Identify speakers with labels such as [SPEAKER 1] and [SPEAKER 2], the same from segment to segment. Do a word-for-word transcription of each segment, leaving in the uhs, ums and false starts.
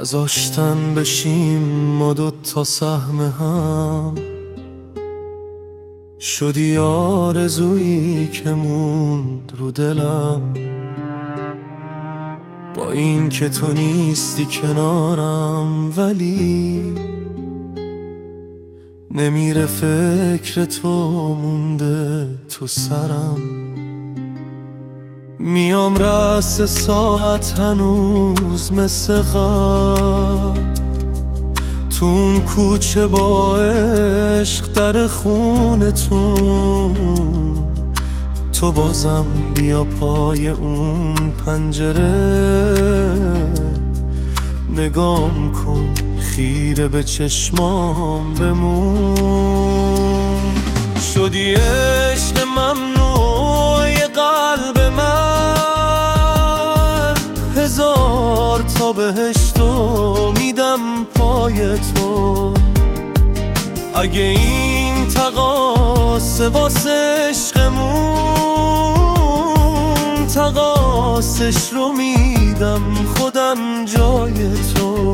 [SPEAKER 1] گذاشتن بشیم ما دوتا سهم هم، شدی آرزویی که موند رو دلم. با این که تو نیستی کنارم، ولی نمیره فکر تو مونده تو سرم. میام رأس ساعت هنوز مثل قبل، تو اون کوچه با عشق در خونتون. تو بازم بیا پای اون پنجره، نگام کن خیره به چشمام بمون. شدی عشق ممنوع قلب من، هزار تا بهشتو میدم پای تو. اگه این تقاصه واسه عشقمون، تقاصش رو میدم خودم جای تو.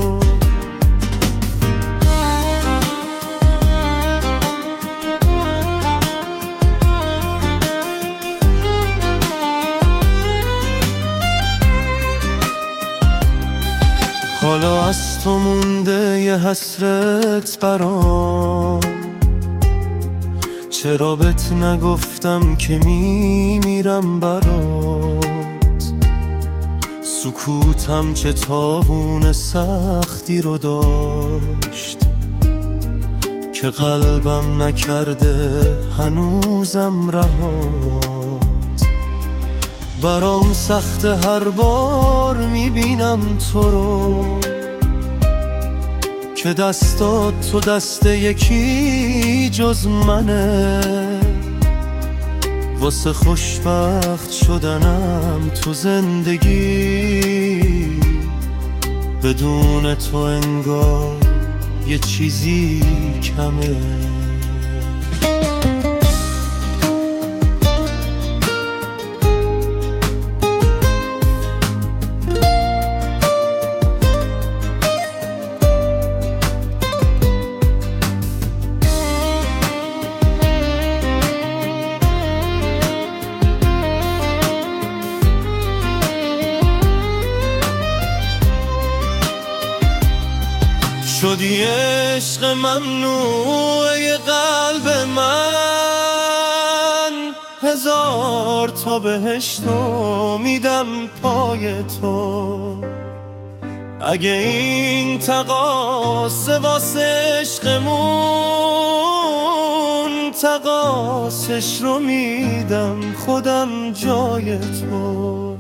[SPEAKER 1] حالا از تو مونده یه حسرت برام، چرا بهت نگفتم که میمیرم برات. سکوتم چه تاوون سختی رو داشت، که قلبم نکرده هنوزم رهات. برام سخت هر بار میبینم تو رو، که دستات تو دست یکی جز منه. واسه خوشبخت شدنم تو زندگی، بدون تو انگار یه چیزی کمه. شدی عشق ممنوع قلب من، هزار تا بهشتو میدم پای تو. اگه این تقاصه واسه عشقمون، تقاصش رو میدم خودم جای تو.